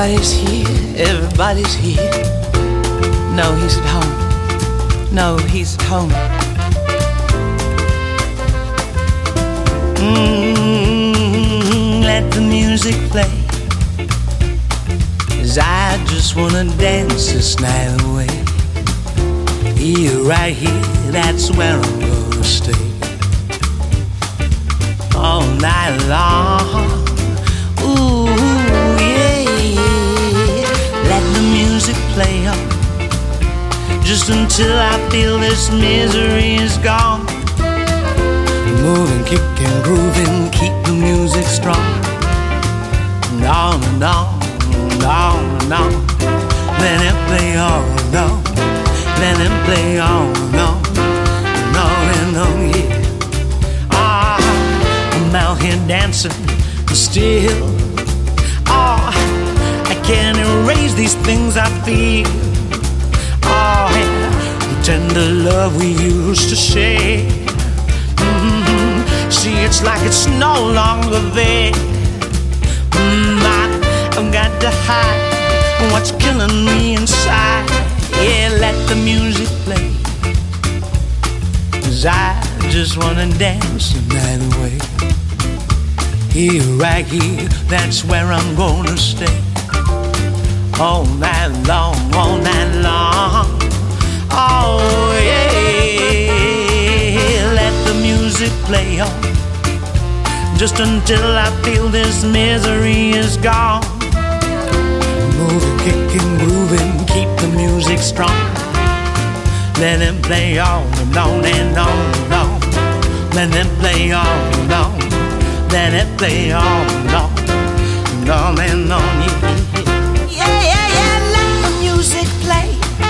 Everybody's here, everybody's here. No, he's at home. No, he's at home. Let the music play, 'cause I just wanna dance this night away. Here, right here, that's where I'm gonna stay. All night long, ooh, yeah. Let the music play on, just until I feel this misery is gone. Moving, kicking, grooving, keep the music strong. On and on, on and on. Let it play on and on. Let it play on and on. And on, yeah. I'm out here dancing still. Oh, I can't erase these things I feel. Oh, yeah. The tender love we used to share. See, it's like it's no longer there. I've got to hide what's killing me inside. Yeah, let the music play, 'cause I just wanna dance the night away. Here, right here, that's where I'm gonna stay. All night long, all night long. Oh, yeah. Let the music play on, just until I feel this misery is gone. Moving, kicking, grooving, keep the music strong. Let it play on and on and on and on. Let it play on and on. Let it play on and on and on and on. Yeah, yeah, yeah, let the music play.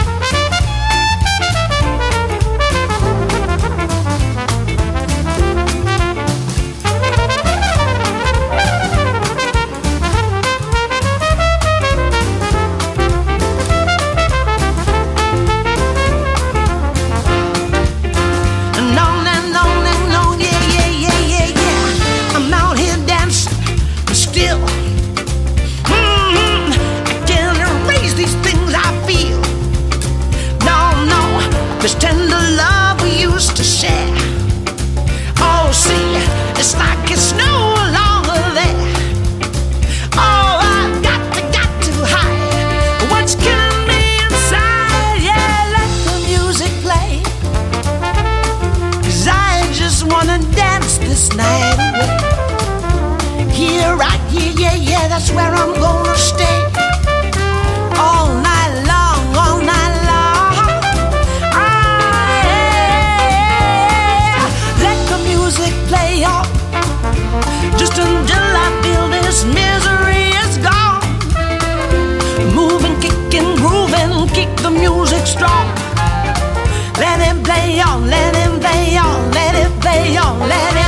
This tender love we used to share. Oh, see, it's like it's no longer there. Oh, I've got to hide what's killing me inside. Yeah, let the music play, 'cause I just wanna dance this night away. Here, right here, yeah, yeah, that's where I'm gonna stay. All night long, all night long. Play on, just until I feel this misery is gone. Moving, kicking, grooving, keep the music strong. Let it play on, let it play on, let it play on, let it